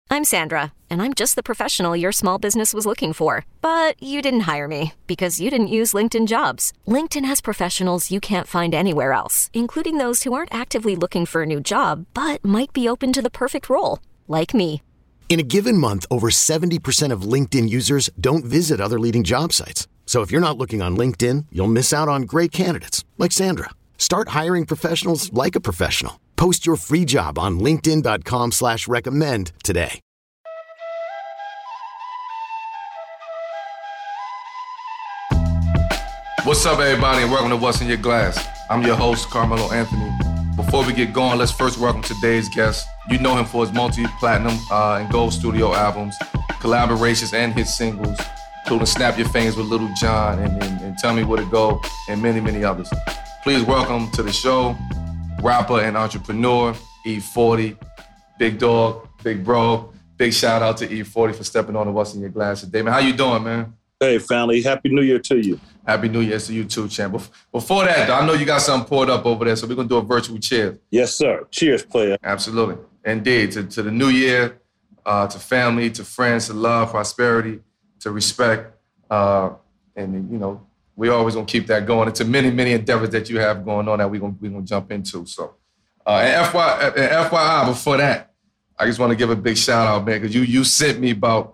I'm Sandra, and I'm just the professional your small business was looking for. But you didn't hire me because you didn't use LinkedIn Jobs. LinkedIn has professionals you can't find anywhere else, including those who aren't actively looking for a new job, but might be open to the perfect role, like me. In a given month, over 70% of LinkedIn users don't visit other leading job sites. So if you're not looking on LinkedIn, you'll miss out on great candidates like Sandra. Start hiring professionals like a professional. Post your free job on linkedin.com/recommend today. What's up, everybody, and welcome to What's in Your Glass. I'm your host, Carmelo Anthony. Before we get going, let's first welcome today's guest. You know him for his multi-platinum and gold studio albums, collaborations, and hit singles, including Snap Your Fingers with Little John and Tell Me Where to Go, and many, many others. Please welcome to the show, rapper and entrepreneur, E40, big dog, big bro. Big shout out to E40 for stepping on the What's in Your Glass today. Man, how you doing, man? Hey, family. Happy New Year to you. Happy New Year to you too, champ. Before that, though, I know you got something poured up over there, so we're going to do a virtual cheers. Yes, sir. Cheers, player. Absolutely. Indeed. To the new year, to family, to friends, to love, prosperity, to respect. And, you know, we always going to keep that going. And to many, many endeavors that you have going on that we're going to jump into. So, and FYI, before that, I just want to give a big shout out, man, because you sent me about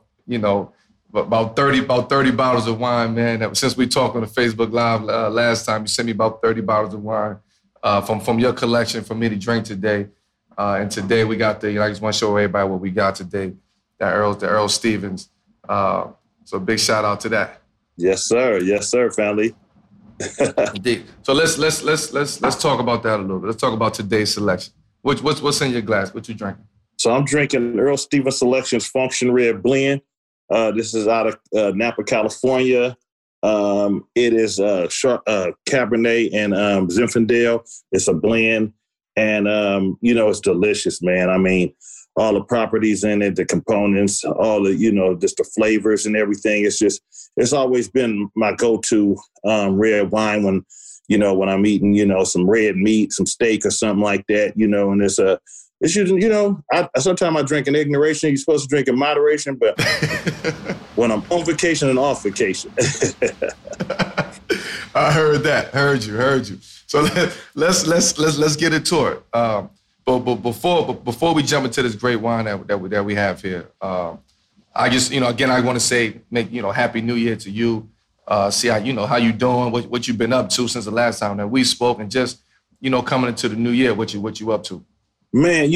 30 bottles of wine, man. Since we talked on the Facebook Live last time, you sent me about 30 bottles of wine from your collection for me to drink today. And today we got I just want to show everybody what we got today. The Earl Stevens. So big shout out to that. Yes, sir. Yes, sir, family. Indeed. So let's talk about that a little bit. Let's talk about today's selection. What's in your glass? What you drinking? So I'm drinking Earl Stevens Selections Function Red Blend. This is out of Napa, California. It is Cabernet and Zinfandel. It's a blend, and it's delicious, man. I mean, all the properties in it, the components, all the just the flavors and everything. It's always been my go-to red wine when I'm eating some red meat, some steak or something like that. And it's usually, sometimes I drink in ignoration. You're supposed to drink in moderation, but when I'm on vacation and off vacation. I heard you. So let's get into it. But before we jump into this great wine that we have here, I just again I want to say Happy New Year to you. See how how you doing, what you've been up to since the last time that we spoke, and just coming into the new year, what you up to. Man,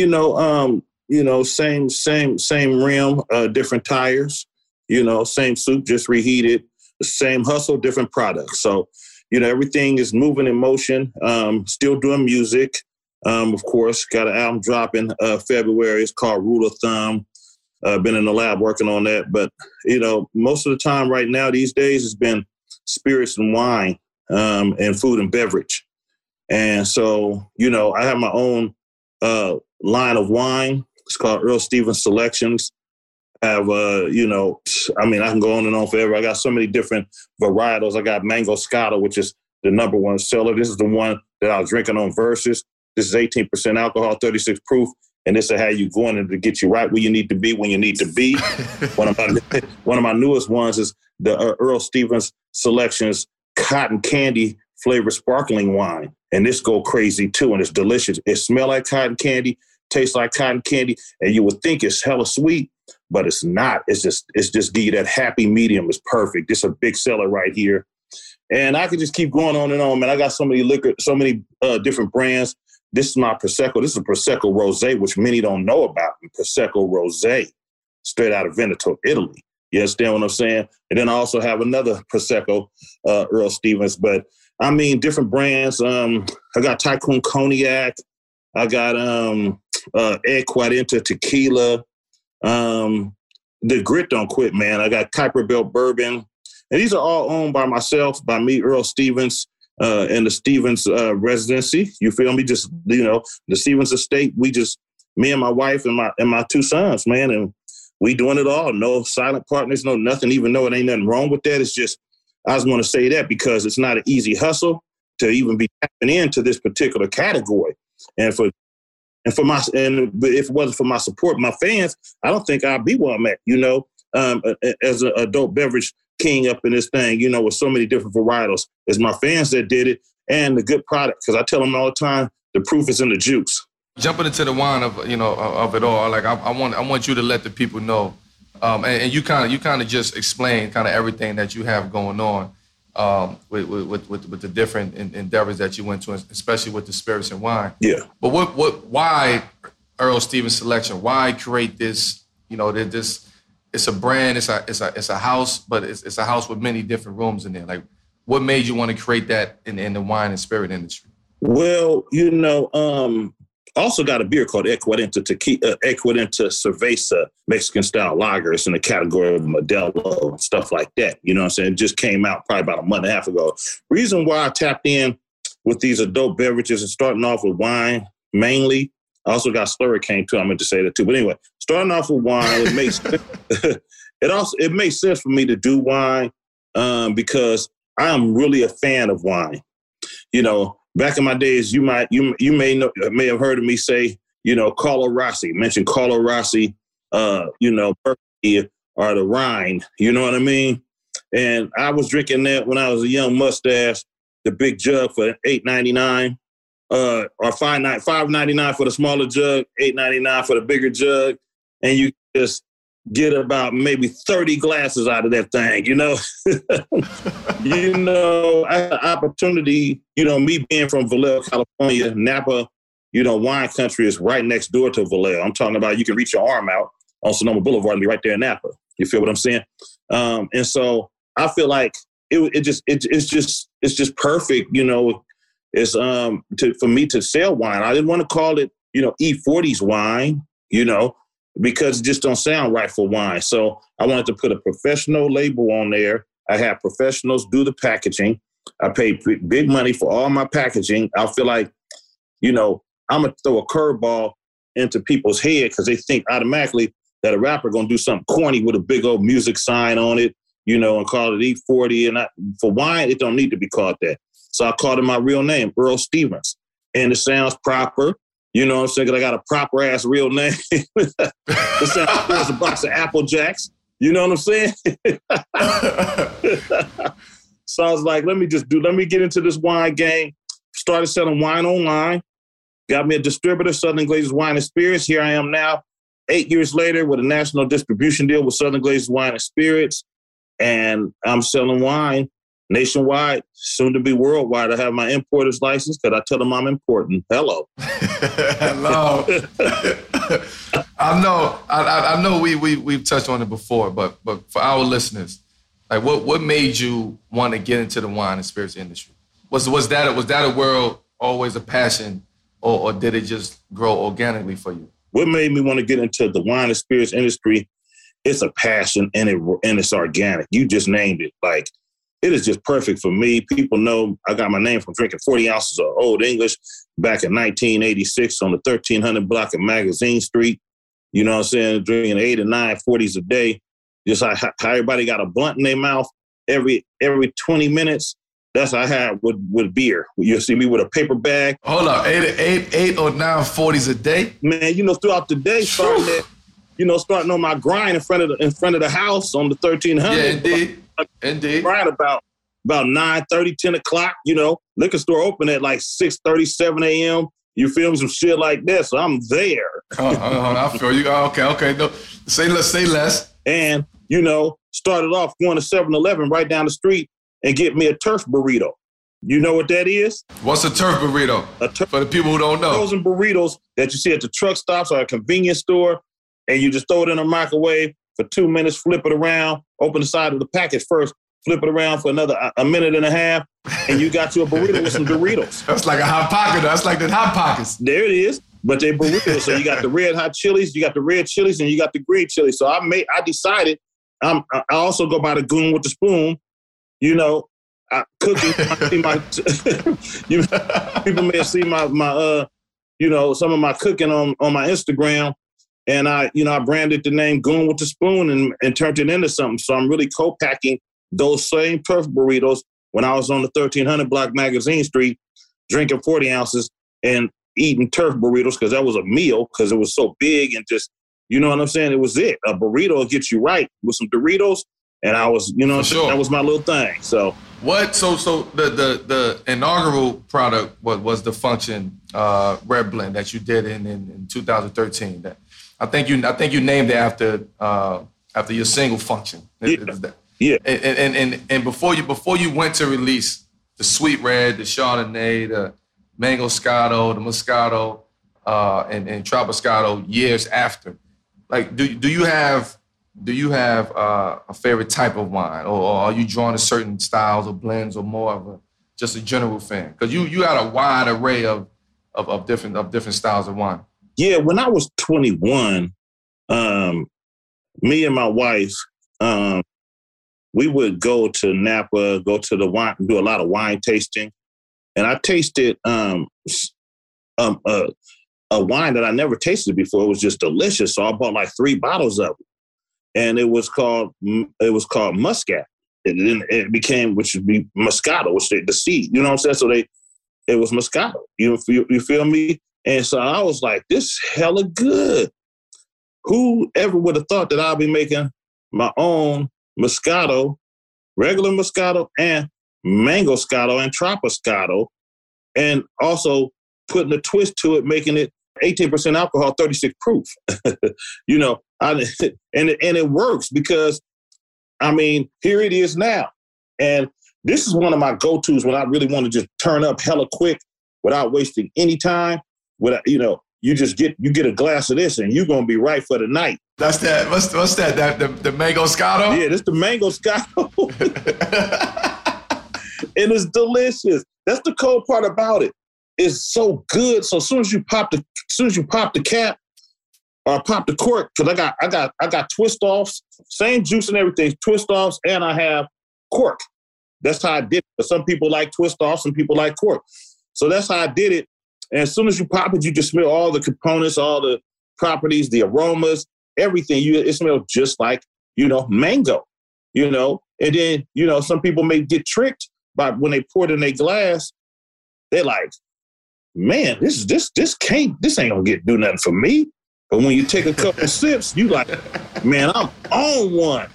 same rim, different tires, same soup, just reheated, the same hustle, different products. So, everything is moving in motion, still doing music. Of course, got an album dropping February. It's called Rule of Thumb. Been in the lab working on that. But, most of the time right now these days has been spirits and wine and food and beverage. And so, I have my own line of wine. It's called Earl Stevens Selections. I have, I can go on and on forever. I got so many different varietals. I got Mango Scotto, which is the number one seller. This is the one that I was drinking on Versus. This is 18% alcohol, 36 proof. And this is how you go in to get you right where you need to be when you need to be. One of my newest ones is the Earl Stevens Selections Cotton Candy flavored sparkling wine. And this go crazy too, and it's delicious. It smells like cotton candy, tastes like cotton candy, and you would think it's hella sweet, but it's not. It's just give you that happy medium. It's perfect. This is a big seller right here. And I could just keep going on and on, man. I got so many liquor, so many different brands. This is my Prosecco. This is a Prosecco Rosé, which many don't know about. Prosecco Rosé, straight out of Veneto, Italy. You understand what I'm saying? And then I also have another Prosecco, Earl Stevens, but I mean, different brands. I got Tycoon Cognac. I got Ed Quadenta Tequila. The Grit Don't Quit, man. I got Kuiper Belt Bourbon. And these are all owned by myself, by me, Earl Stevens, and the Stevens residency. You feel me? Just, the Stevens estate. Me and my wife and my two sons, man. And we doing it all. No silent partners, no nothing, even though it ain't nothing wrong with that. It's just, I was going to say that because it's not an easy hustle to even be tapping into this particular category. And for And if it wasn't for my support, my fans, I don't think I'd be where I'm at, as an adult beverage king up in this thing, with so many different varietals. It's my fans that did it and the good product. Because I tell them all the time, the proof is in the juice. Jumping into the wine of it all, like I want you to let the people know, and you kind of just explain kind of everything that you have going on with the different endeavors that you went to, especially with the spirits and wine. Yeah. But why Earl Stevens Selection? Why create this? This it's a brand, it's a house, but it's a house with many different rooms in there. Like, what made you want to create that in the wine and spirit industry? Well, I also got a beer called Ecuadenta Cerveza Mexican style lager. It's in the category of Modelo and stuff like that. You know what I'm saying? It just came out probably about a month and a half ago. Reason why I tapped in with these adult beverages and starting off with wine mainly. I also got Slurricane too. I meant to say that too. But anyway, starting off with wine, it makes it makes sense for me to do wine because I'm really a fan of wine. Back in my days, you may have heard of me say, Carlo Rossi, mention Carlo Rossi, Berkeley or the Rhine, you know what I mean? And I was drinking that when I was a young mustache, the big jug for $8.99, or $5.99 for the smaller jug, $8.99 for the bigger jug, and you just get about maybe 30 glasses out of that thing, I had an opportunity, me being from Vallejo, California, Napa, wine country is right next door to Vallejo. I'm talking about you can reach your arm out on Sonoma Boulevard and be right there in Napa. You feel what I'm saying? And so I feel like it's just perfect, it's for me to sell wine. I didn't want to call it, E40's wine, because it just don't sound right for wine. So I wanted to put a professional label on there. I have professionals do the packaging. I pay big money for all my packaging. I feel like, I'm going to throw a curveball into people's head because they think automatically that a rapper going to do something corny with a big old music sign on it, and call it E40. And for wine, it don't need to be called that. So I called it my real name, Earl Stevens. And it sounds proper. You know what I'm saying? 'Cause I got a proper ass real name. It sounds like there's a box of Apple Jacks. You know what I'm saying? So I was like, let me get into this wine game. Started selling wine online. Got me a distributor, Southern Glazers Wine and Spirits. Here I am now, 8 years later with a national distribution deal with Southern Glazers Wine and Spirits. And I'm selling wine nationwide, soon to be worldwide. I have my importer's license because I tell them I'm important. Hello. Hello. I know we've touched on it before, but for our listeners, like what made you want to get into the wine and spirits industry? Was that a world always a passion, or did it just grow organically for you? What made me want to get into the wine and spirits industry? It's a passion and it's organic. You just named it. Like, it is just perfect for me. People know I got my name from drinking 40 ounces of Old English back in 1986 on the 1300 block of Magazine Street. You know what I'm saying? Drinking 8 or 9 40s a day. Just how everybody got a blunt in their mouth every 20 minutes. That's how I had with beer. You'll see me with a paper bag. Hold up, 8 or 9 40s a day? Man, throughout the day, starting on my grind in front of the house on the 1300. Yeah, indeed. Right about 9:30, 10 o'clock, liquor store open at like 6:30, 7 a.m. You feel me? Some shit like that. So I'm there. I feel you. Okay. No, say less. And, started off going to 7-Eleven right down the street and get me a turf burrito. You know what that is? What's a turf burrito? For the people who don't know. Frozen burritos that you see at the truck stops or a convenience store, and you just throw it in a microwave for 2 minutes, flip it around, open the side of the package first, flip it around for another a minute and a half, and you got you a burrito with some Doritos. That's like a Hot Pocket. That's like the Hot Pockets. There it is. But they burritos. So you got the red hot chilies, you got the red chilies, and you got the green chilies. So I decided I also go by the Goon with the Spoon. Cooking. People may have seen my some of my cooking on my Instagram. And I branded the name Goon with the Spoon and turned it into something. So I'm really co-packing those same turf burritos when I was on the 1300 block Magazine Street, drinking 40 ounces and eating turf burritos because that was a meal because it was so big and just, you know what I'm saying? It was it. A burrito will get you right with some Doritos. And I was, you know, that was my little thing. So what? So the inaugural product was the Function Red Blend that you did in 2013. That I think you named it after your single Function. Yeah. And before you went to release the Sweet Red, the Chardonnay, the Mango Scotto, the Moscato, and Tropiscato years after, like do you have a favorite type of wine, or are you drawn to certain styles or blends, or more of just a general fan? Because you got a wide array of different styles of wine. Yeah, when I was 21, me and my wife, we would go to Napa, go to the wine, do a lot of wine tasting, and I tasted a wine that I never tasted before. It was just delicious, so I bought like 3 bottles of it. And it was called Muscat. It became, which would be Moscato, which the seed. You know what I'm saying? So it was Moscato. You feel me? And so I was like, this hella good. Who ever would have thought that I'd be making my own Moscato, regular Moscato, and Mango Scotto and Tropiscato, and also putting a twist to it, making it 18% alcohol, 36 proof. You know, and it works because, I mean, here it is now. And this is one of my go-tos when I really want to just turn up hella quick without wasting any time. Without, you know, you get a glass of this and you're going to be right for the night. That's that. What's that? The Mango Scotto? Yeah, this the Mango Scotto. And it's delicious. That's the cool part about it. It's so good. So as soon as you pop the cap or pop the cork, because I got twist offs, same juice and everything, twist offs, and I have cork. That's how I did it. But some people like twist offs, some people like cork. So that's how I did it. And as soon as you pop it, you just smell all the components, all the properties, the aromas, everything. It smells just like, you know, mango, you know. And then, you know, some people may get tricked by when they pour it in their glass. They're like, man, this ain't gonna do nothing for me. But when you take a couple sips, you like, man, I'm on one.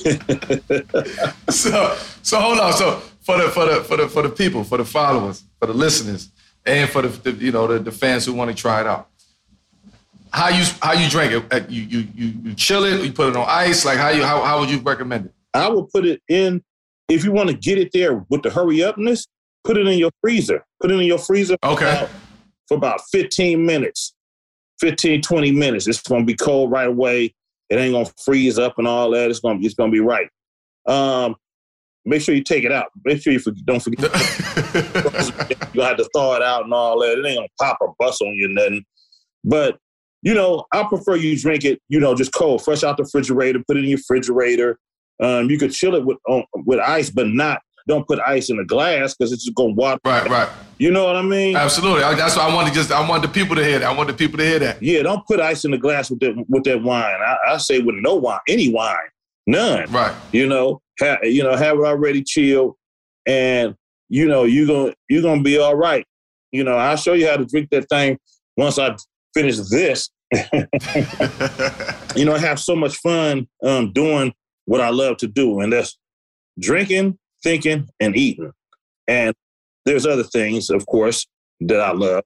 So hold on. So for the people, for the followers, for the listeners, and for the fans who want to try it out, how you drink it? You chill it, or you put it on ice? Like how would you recommend it? I would put it in, if you want to get it there with the hurry upness, put it in your freezer. Put it in your freezer for about 15 minutes, 20 minutes. It's going to be cold right away. It ain't going to freeze up and all that. It's going to be right. Make sure you take it out. Make sure you don't forget. You have to thaw it out and all that. It ain't going to pop or bust on you nothing. But, you know, I prefer you drink it, you know, just cold, fresh out the refrigerator, put it in your refrigerator. You could chill it with ice, but don't put ice in a glass because it's just going to water. Right. You know what I mean? Absolutely. That's why I want the people to hear that. I want the people to hear that. Yeah, don't put ice in the glass with that wine. I say with no wine, any wine, none. Right. You know, have it already chilled, and you know you're gonna be all right. You know, I'll show you how to drink that thing once I finish this. You know, I have so much fun doing what I love to do, and that's drinking, thinking, and eating. And there's other things, of course, that I love.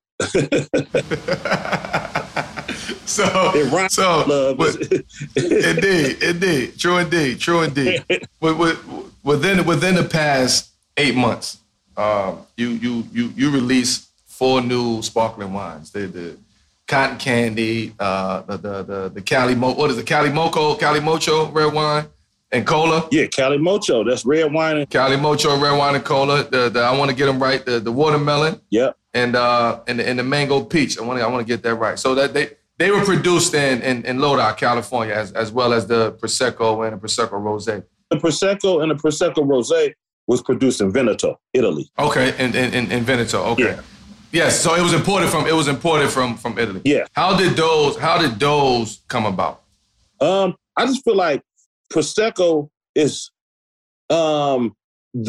Indeed, true indeed. Within the past 8 months, you released 4 new sparkling wines. The Cotton Candy, the Cali what is it? Cali Mocho red wine and cola. Yeah, Cali Mocho. That's red wine. Cali Mocho red wine and cola. I want to get them right. The watermelon. Yep. And the mango peach. I want to get that right. So that they were produced in Lodi, California, as well as the Prosecco and the Prosecco Rosé. The Prosecco and the Prosecco Rosé was produced in Veneto, Italy. Okay, in Veneto. Okay. Yeah. Yes, so it was imported from Italy. Yeah. How did those come about? I just feel like Prosecco is the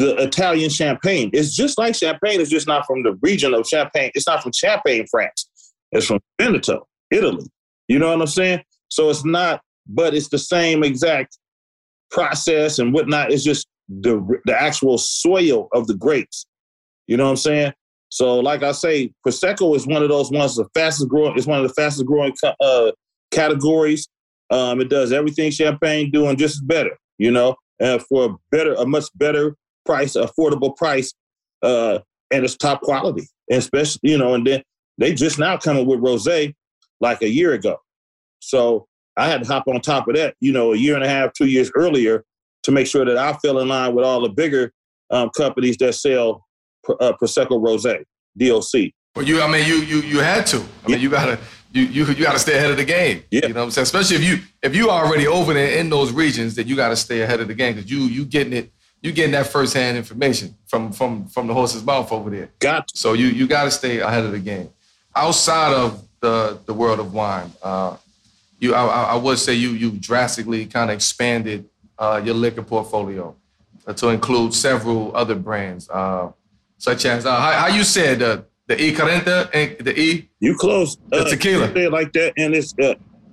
Italian champagne. It's just like champagne. It's just not from the region of Champagne. It's not from Champagne, France. It's from Veneto, Italy. You know what I'm saying? So it's not, but it's the same exact process and whatnot. It's just the actual soil of the grapes. You know what I'm saying? So like I say, Prosecco is one of those ones, the fastest growing. It's one of the fastest growing categories. It does everything champagne do and just better, you know, for a much better price, affordable price, and it's top quality. And especially, you know, and then they just now coming with rosé like a year ago. So I had to hop on top of that, you know, a year and a half, 2 years earlier to make sure that I fell in line with all the bigger companies that sell Prosecco Rosé, DOC. Well, you had to. I mean, you gotta stay ahead of the game. Yeah. You know what I'm saying? Especially if you already over there in those regions, then you gotta stay ahead of the game because you getting that firsthand information from the horse's mouth over there. Got to. So you gotta stay ahead of the game. Outside of the world of wine, I would say you drastically kind of expanded your liquor portfolio to include several other brands, such as how you said the E40 and the E. You close the tequila. You say it like that, and it's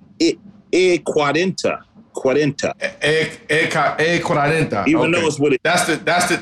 E40. E40. Even though it's with it. That's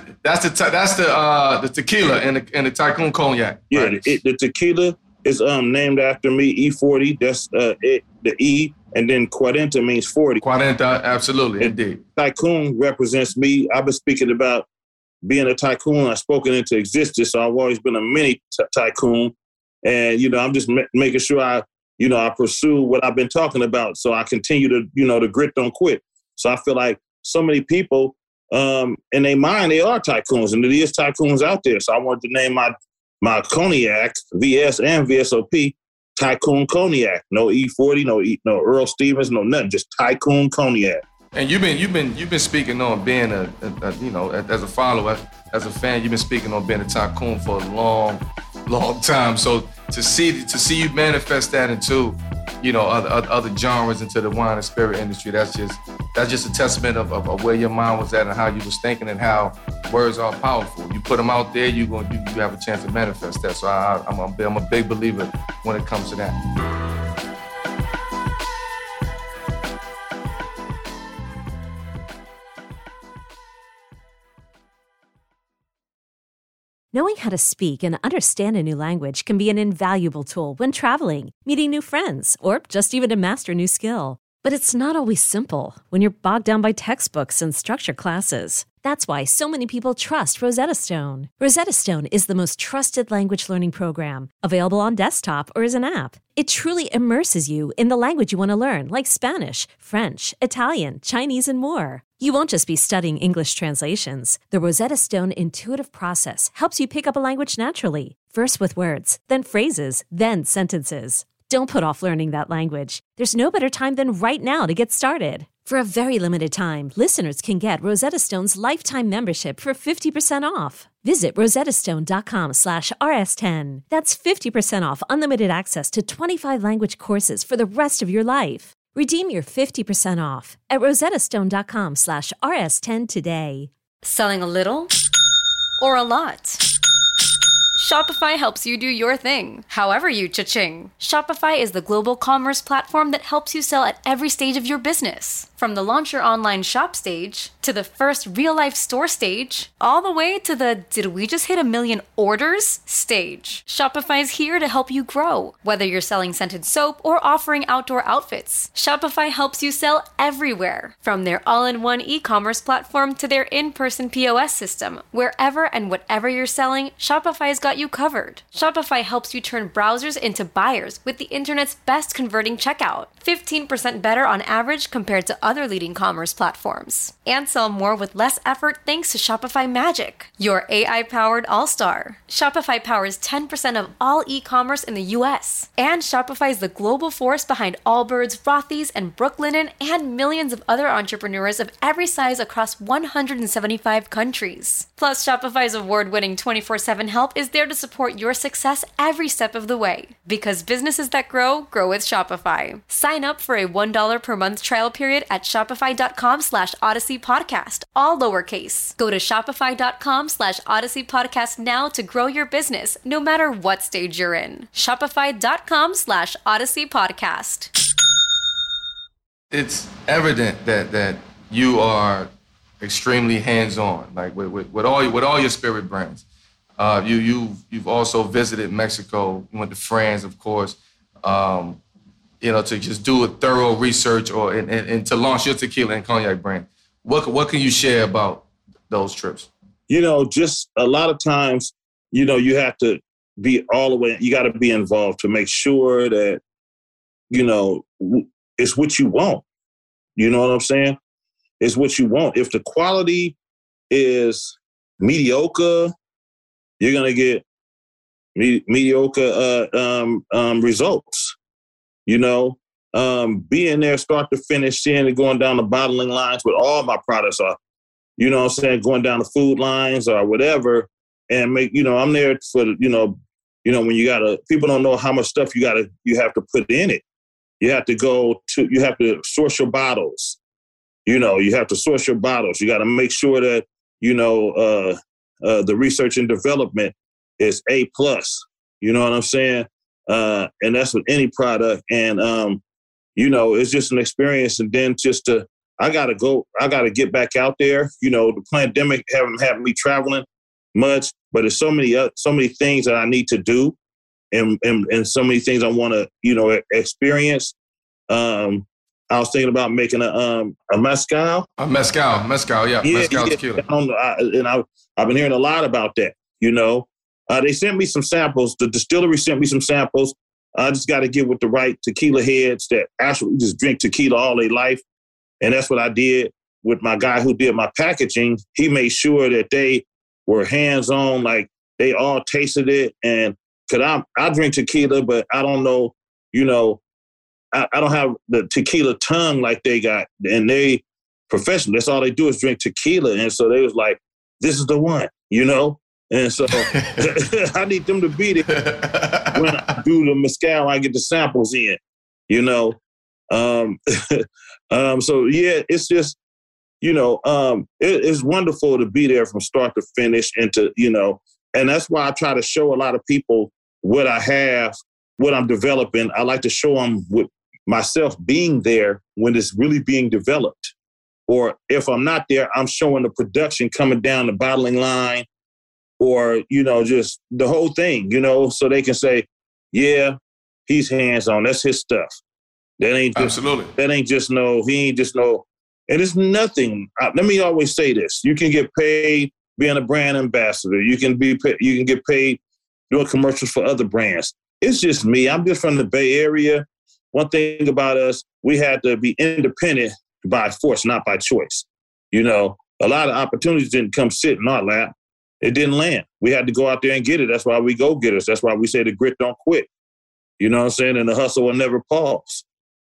the tequila and the Tycoon cognac. Yeah, right? the tequila is named after me. E40. That's the E, and then 40 means 40. 40, absolutely, and indeed. Tycoon represents me. I've been speaking about being a tycoon. I've spoken into existence, so I've always been a mini tycoon. And, you know, I'm just making sure I pursue what I've been talking about. So I continue to, you know, the grit don't quit. So I feel like so many people, in their mind, they are tycoons, and there is tycoons out there. So I wanted to name my cognac, VS and VSOP, Tycoon Cognac. No E40, no Earl Stevens, no nothing, just Tycoon Cognac. And you've been speaking on being a you know, as a follower, as a fan, you've been speaking on being a tycoon for a long time. So to see you manifest that into, you know, other genres, into the wine and spirit industry, that's just a testament of where your mind was at and how you was thinking and how words are powerful. You put them out there, you have a chance to manifest that. So I'm a big believer when it comes to that. Knowing how to speak and understand a new language can be an invaluable tool when traveling, meeting new friends, or just even to master a new skill. But it's not always simple when you're bogged down by textbooks and structured classes. That's why so many people trust Rosetta Stone. Rosetta Stone is the most trusted language learning program, available on desktop or as an app. It truly immerses you in the language you want to learn, like Spanish, French, Italian, Chinese, and more. You won't just be studying English translations. The Rosetta Stone intuitive process helps you pick up a language naturally, first with words, then phrases, then sentences. Don't put off learning that language. There's no better time than right now to get started. For a very limited time, listeners can get Rosetta Stone's lifetime membership for 50% off. Visit rosettastone.com/rs10. That's 50% off unlimited access to 25 language courses for the rest of your life. Redeem your 50% off at rosettastone.com/rs10 today. Selling a little or a lot? Shopify helps you do your thing, however you cha-ching. Shopify is the global commerce platform that helps you sell at every stage of your business. From the launch your online shop stage, to the first real-life store stage, all the way to the did we just hit 1 million orders stage. Shopify is here to help you grow. Whether you're selling scented soap or offering outdoor outfits, Shopify helps you sell everywhere. From their all-in-one e-commerce platform to their in-person POS system, wherever and whatever you're selling, Shopify's got you covered. Shopify helps you turn browsers into buyers with the internet's best converting checkout. 15% better on average compared to other leading commerce platforms. And sell more with less effort thanks to Shopify Magic, your AI-powered all-star. Shopify powers 10% of all e-commerce in the US. And Shopify is the global force behind Allbirds, Rothy's, and Brooklinen, and millions of other entrepreneurs of every size across 175 countries. Plus, Shopify's award-winning 24/7 help is there to support your success every step of the way. Because businesses that grow, grow with Shopify. Sign Sign up for a $1 per month trial period at shopify.com/Odyssey Podcast, all lowercase. Go to shopify.com/Odyssey Podcast now to grow your business, no matter what stage you're in. Shopify.com/Odyssey Podcast. It's evident that you are extremely hands-on, like with all your spirit brands. You've also visited Mexico. You went to France, of course. To just do a thorough research and to launch your tequila and cognac brand. What can you share about those trips? Just a lot of times, you have to be all the way. You got to be involved to make sure that it's what you want. You know what I'm saying? It's what you want. If the quality is mediocre, you're going to get mediocre results. Being there start to finish, seeing it going down the bottling lines with all my products are, going down the food lines or whatever, and I'm there for, when people don't know how much stuff you have to put in it. You have to source your bottles. You have to source your bottles. You got to make sure that, the research and development is A+. You know what I'm saying? And that's with any product. And, it's just an experience. And then I got to get back out there. The pandemic haven't had me traveling much, but there's so many things that I need to do. And so many things I want to, experience. I was thinking about making a mezcal. A mezcal, yeah. Mezcal tequila. I've been hearing a lot about that, They sent me some samples. The distillery sent me some samples. I just got to get with the right tequila heads that actually just drink tequila all their life. And that's what I did with my guy who did my packaging. He made sure that they were hands-on, like they all tasted it. And because I drink tequila, but I don't know, I don't have the tequila tongue like they got. And they professional. That's all they do is drink tequila. And so they was like, this is the one, And so I need them to be there when I do the mezcal, I get the samples in, So, yeah, it's just, it's wonderful to be there from start to finish and to, and that's why I try to show a lot of people what I have, what I'm developing. I like to show them with myself being there when it's really being developed. Or if I'm not there, I'm showing the production coming down the bottling line or, just the whole thing, so they can say, yeah, he's hands-on. That's his stuff. That ain't just, absolutely. That ain't just he ain't just no, and it's nothing. Let me always say this. You can get paid being a brand ambassador. You can get paid doing commercials for other brands. It's just me. I'm just from the Bay Area. One thing about us, we had to be independent by force, not by choice. A lot of opportunities didn't come sit in our lap. It didn't land. We had to go out there and get it. That's why we go getters. That's why we say the grit don't quit. You know what I'm saying? And the hustle will never pause.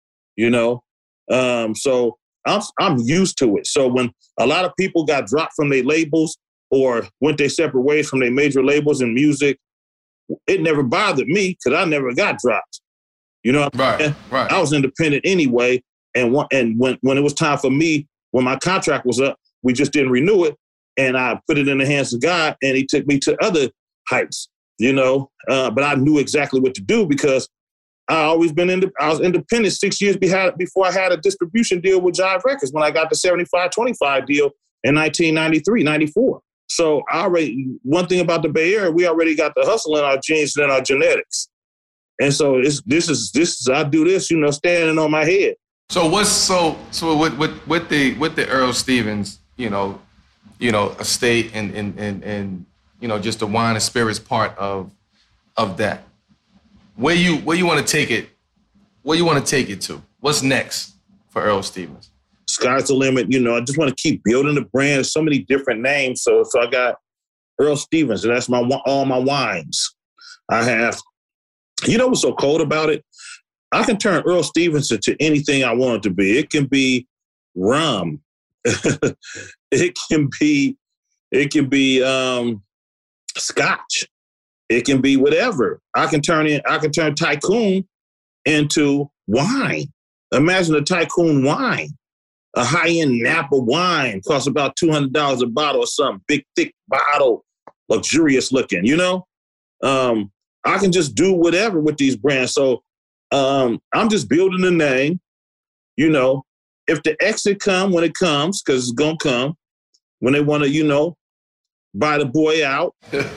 So I'm used to it. So when a lot of people got dropped from their labels or went their separate ways from their major labels in music, it never bothered me because I never got dropped. Right. I was independent anyway. And when it was time for me, when my contract was up, we just didn't renew it. And I put it in the hands of God, and he took me to other heights, But I knew exactly what to do because I was independent 6 years before I had a distribution deal with Jive Records when I got the 75-25 deal in 1993, 94. So one thing about the Bay Area, we already got the hustle in our genes and in our genetics. And so this is I do this, standing on my head. So with the Earl Stevens, estate and just the wine and spirits part of that. Where you want to take it? Where you want to take it to? What's next for Earl Stevens? Sky's the limit. I just want to keep building the brand. There's so many different names. So I got Earl Stevens, and that's all my wines. I have. What's so cold about it? I can turn Earl Stevens into anything I want it to be. It can be rum. It can be scotch. It can be whatever. I can turn Tycoon into wine. Imagine a Tycoon wine. A high-end Napa wine costs about $200 a bottle or something. Big, thick bottle, luxurious looking, you know? I can just do whatever with these brands. So I'm just building the name, you know. If the exit come when it comes, because it's going to come, when they want to, you know, buy the boy out.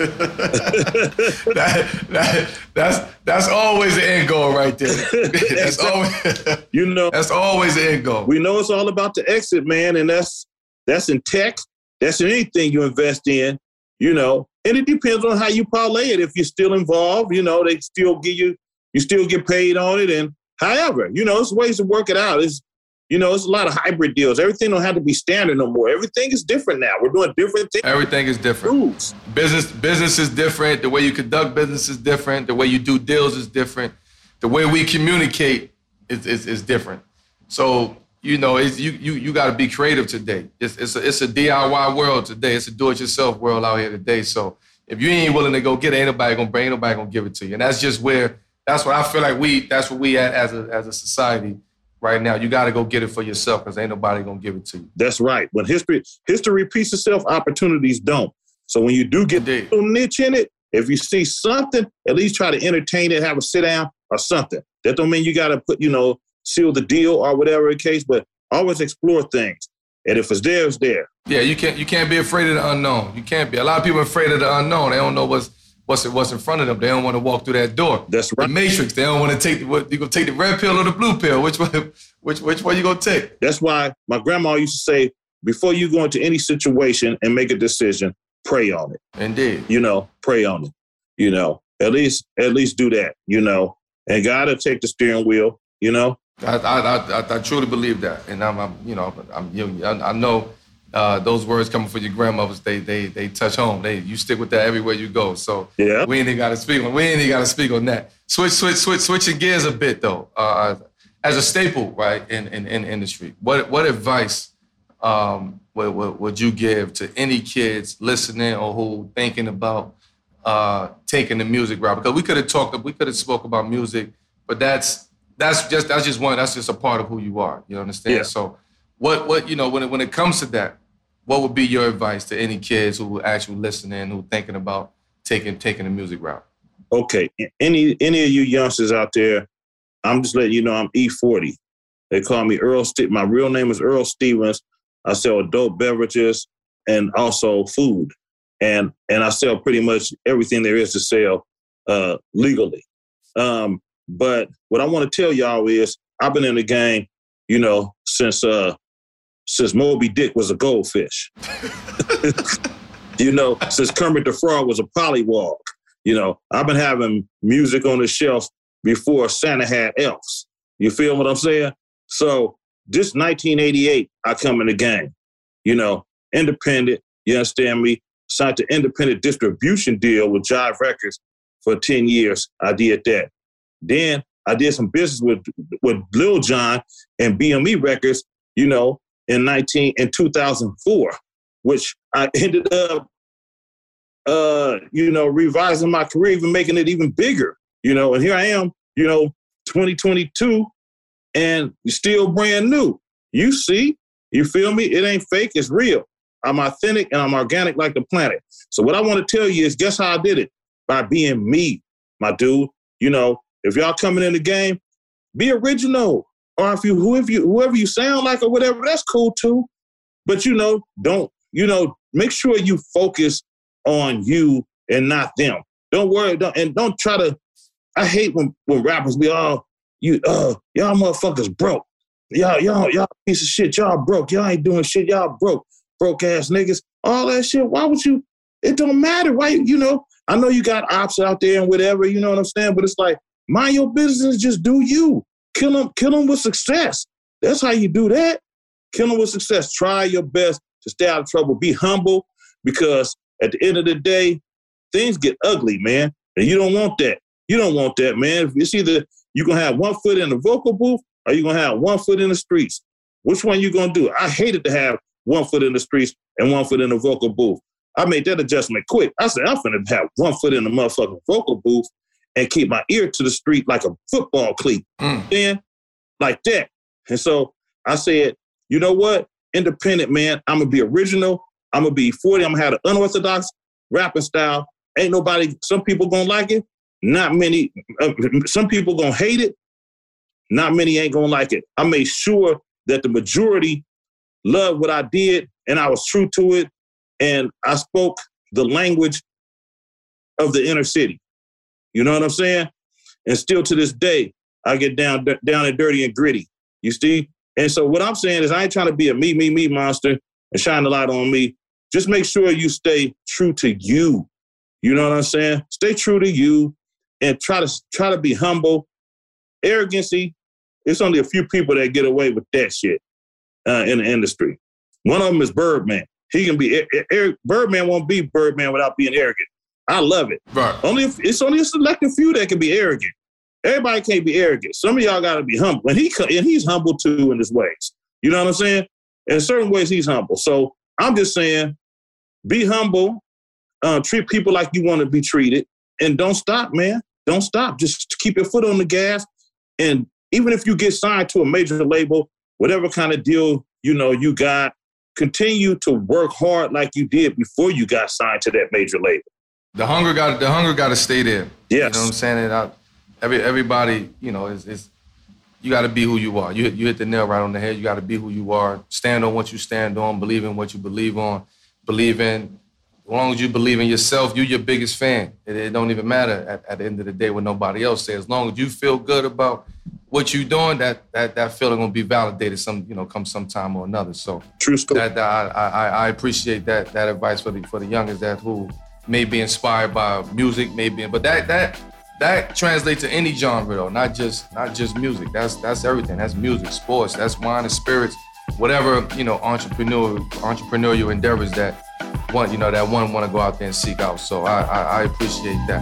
That's always the end goal right there. That's always, you know, that's always the end goal. We know it's all about the exit, man, and that's in tech. That's in anything you invest in, you know. And it depends on how you parlay it. If you're still involved, you know, they still give you still get paid on it. And however, you know, there's ways to work it out. You know, it's a lot of hybrid deals. Everything don't have to be standard no more. Everything is different now. We're doing different things. Everything is different. Rules. Business is different. The way you conduct business is different. The way you do deals is different. The way we communicate is different. So, you know, you got to be creative today. It's a DIY world today. It's a do-it-yourself world out here today. So if you ain't willing to go get it, ain't nobody gonna give it to you. And that's just that's what I feel like that's where we at as a society. Right now, you got to go get it for yourself because ain't nobody going to give it to you. That's right. When history repeats itself, opportunities don't. So when you do get a little niche in it, if you see something, at least try to entertain it, have a sit down or something. That don't mean you got to put, you know, seal the deal or whatever the case, but always explore things. And if it's there, it's there. Yeah, you can't be afraid of the unknown. You can't be. A lot of people are afraid of the unknown. They don't know what's in front of them. They don't want to walk through that door. That's right. The Matrix. They don't want to take you gonna take the red pill or the blue pill. Which one you gonna take? That's why my grandma used to say, before you go into any situation and make a decision, pray on it. Indeed. You know, pray on it. You know, at least do that. You know, and God will take the steering wheel. You know. I truly believe that, and I know. Those words coming from your grandmothers, they touch home. You stick with that everywhere you go. So yeah, we ain't even got to speak on that. Switching gears a bit though. As a staple, right, in industry, what advice would you give to any kids listening or who thinking about taking the music route? Because we could have spoke about music, but that's just a part of who you are. You understand? Yeah. So. What you know when it comes to that, what would be your advice to any kids who are actually listening, who thinking about taking the music route? Okay, any of you youngsters out there, I'm just letting you know I'm E40. They call me Earl. My real name is Earl Stevens. I sell adult beverages and also food, and I sell pretty much everything there is to sell legally. But what I want to tell y'all is I've been in the game, you know, since Moby Dick was a goldfish. You know, since Kermit the Frog was a pollywog. You know, I've been having music on the shelf before Santa had elves. You feel what I'm saying? So this 1988, I come in the game. You know, independent, you understand me? Signed an independent distribution deal with Jive Records for 10 years. I did that. Then I did some business with Lil Jon and BME Records, you know, in 2004, which I ended up, you know, revising my career, even making it even bigger, you know, and here I am, you know, 2022 and still brand new. You see, you feel me? It ain't fake, it's real. I'm authentic and I'm organic like the planet. So what I want to tell you is, guess how I did it? By being me, my dude. You know, if y'all coming in the game, be original. Or if whoever you sound like or whatever, that's cool too. But make sure you focus on you and not them. Don't worry, don't try to. I hate when rappers be y'all motherfuckers broke. Y'all piece of shit, y'all broke. Y'all ain't doing shit, y'all broke ass niggas. All that shit. Why would you? It don't matter. Why, I know you got ops out there and whatever, you know what I'm saying? But it's like, mind your business, just do you. Kill them with success. That's how you do that. Kill them with success. Try your best to stay out of trouble. Be humble, because at the end of the day, things get ugly, man. And you don't want that. You don't want that, man. It's either you're going to have 1 foot in the vocal booth or you're going to have 1 foot in the streets. Which one you going to do? I hated to have 1 foot in the streets and 1 foot in the vocal booth. I made that adjustment quick. I said, I'm finna have 1 foot in the motherfucking vocal booth and keep my ear to the street like a football cleat. Then, like that. And so I said, you know what? Independent, man. I'm going to be original. I'm going to be 40. I'm going to have an unorthodox rapping style. Ain't nobody, some people going to like it. Not many. Some people going to hate it. Not many ain't going to like it. I made sure that the majority loved what I did, and I was true to it. And I spoke the language of the inner city. You know what I'm saying? And still to this day, I get down and dirty and gritty. You see? And so what I'm saying is I ain't trying to be a me monster and shine the light on me. Just make sure you stay true to you. You know what I'm saying? Stay true to you and try to be humble. Arrogancy, it's only a few people that get away with that shit in the industry. One of them is Birdman. He can be Birdman won't be Birdman without being arrogant. I love it. Right. It's only a selected few that can be arrogant. Everybody can't be arrogant. Some of y'all got to be humble. And he's humble too in his ways. You know what I'm saying? In certain ways, he's humble. So I'm just saying, be humble, treat people like you want to be treated, and don't stop, man. Don't stop. Just keep your foot on the gas. And even if you get signed to a major label, whatever kind of deal, you got, continue to work hard like you did before you got signed to that major label. The hunger got to stay there. Yes. You know what I'm saying? Everybody, is you got to be who you are. You hit the nail right on the head. You got to be who you are. Stand on what you stand on. Believe in what you believe on. As long as you believe in yourself, you're your biggest fan. It don't even matter at the end of the day what nobody else says. As long as you feel good about what you're doing, that feeling gonna be validated come sometime or another. So true story. I appreciate that advice for the youngers that who may be inspired by music, but that translates to any genre though, not just music. That's everything. That's music, sports, that's wine and spirits, whatever entrepreneurial endeavors that one want to go out there and seek out. So I appreciate that.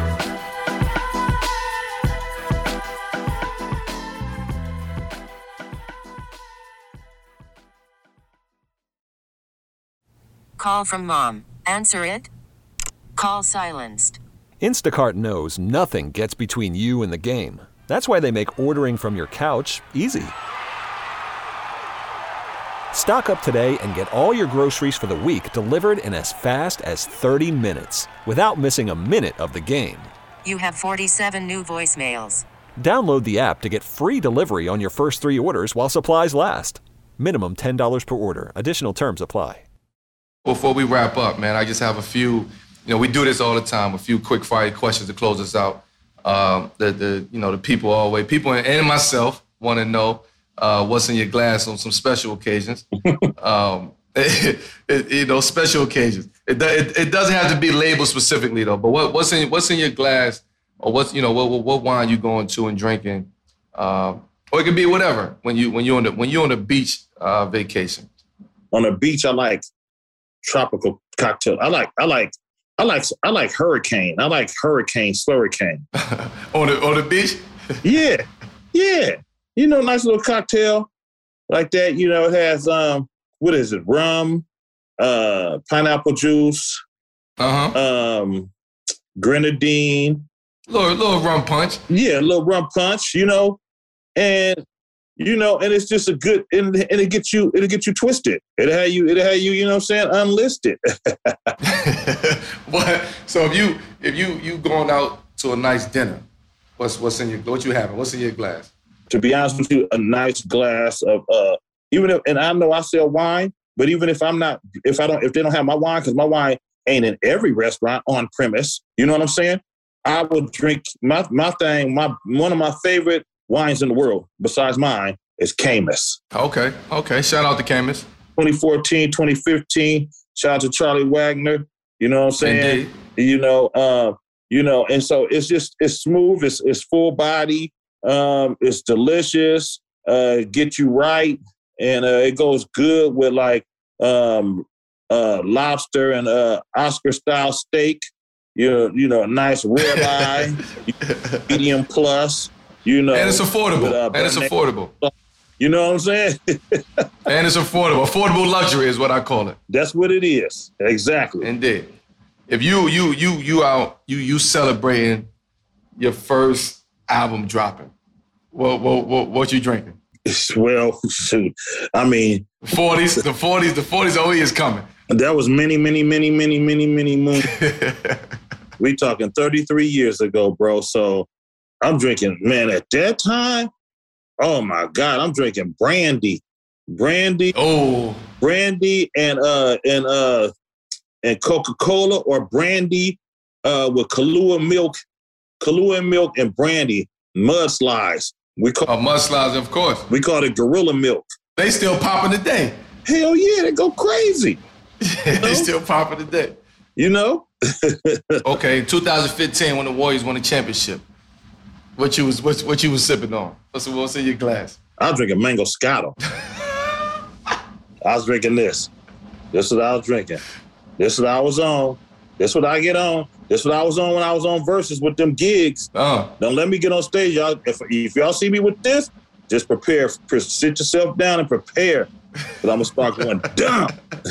Call from mom. Answer it. Call silenced. Instacart knows nothing gets between you and the game. That's why they make ordering from your couch easy. Stock up today and get all your groceries for the week delivered in as fast as 30 minutes without missing a minute of the game. You have 47 new voicemails. Download the app to get free delivery on your first 3 orders while supplies last. Minimum $10 per order. Additional terms apply. Before we wrap up, man, I just have a few, we do this all the time, a few quick fire questions to close us out. The people and myself want to know what's in your glass on some special occasions. Special occasions. It doesn't have to be labeled specifically though, but what's in your glass, or what wine you going to and drinking, or it could be whatever when you're on the beach vacation. On the beach, I like tropical cocktail. I like hurricane. I like hurricane, slurricane. on the beach? Yeah. Nice little cocktail like that. It has what is it? Rum, pineapple juice, grenadine. Little rum punch. Yeah, a little rum punch, and it's just a good, and it'll get you twisted. It'll have you, unlisted. So if you going out to a nice dinner, what you having? What's in your glass? To be honest with you, a nice glass of and I know I sell wine, but even if if they don't have my wine, because my wine ain't in every restaurant on premise, you know what I'm saying? I would drink my thing. One of my favorite wines in the world, besides mine, is Caymus. Okay. Shout out to Caymus. 2014, 2015. Shout out to Charlie Wagner. You know what I'm saying? Indeed. And so it's smooth. It's full body. It's delicious. Get you right, and it goes good with like lobster and Oscar style steak. A nice ribeye, medium plus. And it's affordable. You know what I'm saying? And it's affordable. Affordable luxury is what I call it. That's what it is. Exactly. Indeed. If you celebrating your first album dropping, what you drinking? Well, shoot. I mean, the 40s OE is coming. That was many moons. We talking 33 years ago, bro. So I'm drinking, man, at that time, oh my God, I'm drinking brandy. Oh. Brandy and Coca-Cola, or brandy with Kahlua milk and brandy, mudslides. We call mudslides, of course. We call it Gorilla Milk. They still popping today. Hell yeah, they go crazy. They still popping today. You know? Okay, 2015 when the Warriors won the championship. What you was sipping on? What's in your glass? I was drinking Mango Scotto. I was drinking this. This is what I was drinking. This is what I was on. This is what I get on. This is what I was on when I was on Versus with them gigs. Don't let me get on stage, y'all. If y'all see me with this, just prepare. Sit yourself down and prepare. Because I'm going to start going down.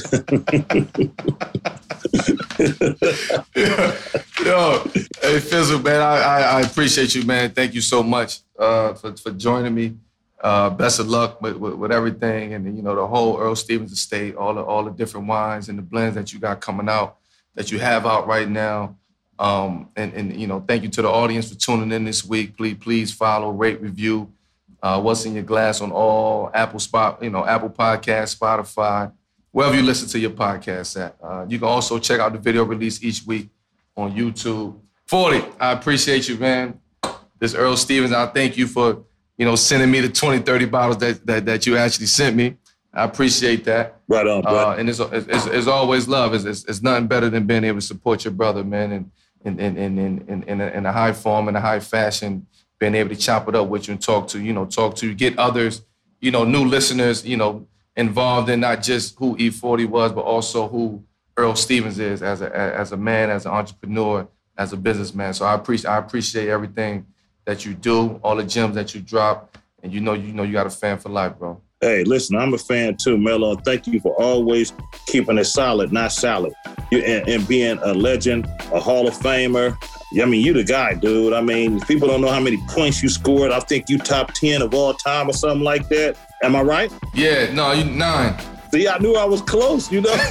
Yo, hey, Fizzle, man, I appreciate you, man. Thank you so much for joining me. Best of luck with everything, and the whole Earl Stevens estate, all the different wines and the blends that you got coming out, that you have out right now. And thank you to the audience for tuning in this week. Please follow, rate, review What's in Your Glass on all Apple Podcasts, Spotify, wherever you listen to your podcasts at. You can also check out the video release each week on YouTube. 40, I appreciate you, man. This Earl Stevens, I thank you for sending me the 20, 30 bottles that you actually sent me. I appreciate that. Right on, bro. And it's always love. It's nothing better than being able to support your brother, man, and in a high form, in a high fashion, being able to chop it up with you and talk to, get others, new listeners, involved in not just who E40 was, but also who Earl Stevens is as a man, as an entrepreneur, as a businessman. So I appreciate everything that you do, all the gems that you drop, and you got a fan for life, bro. Hey, listen, I'm a fan too, Melo. Thank you for always keeping it solid, not salad, and being a legend, a Hall of Famer. I mean, you the guy, dude. I mean, people don't know how many points you scored. I think you top 10 of all time or something like that. Am I right? Yeah, no, you 9. See, I knew I was close,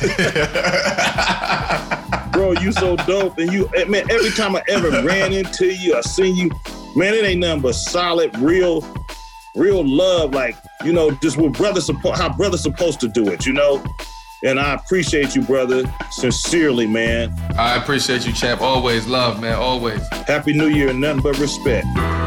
Bro, you so dope. And man, every time I ever ran into you, I seen you, man, it ain't nothing but solid, real love, like, just what how brother's supposed to do it, And I appreciate you, brother, sincerely, man. I appreciate you, champ. Always love, man, always. Happy New Year and nothing but respect.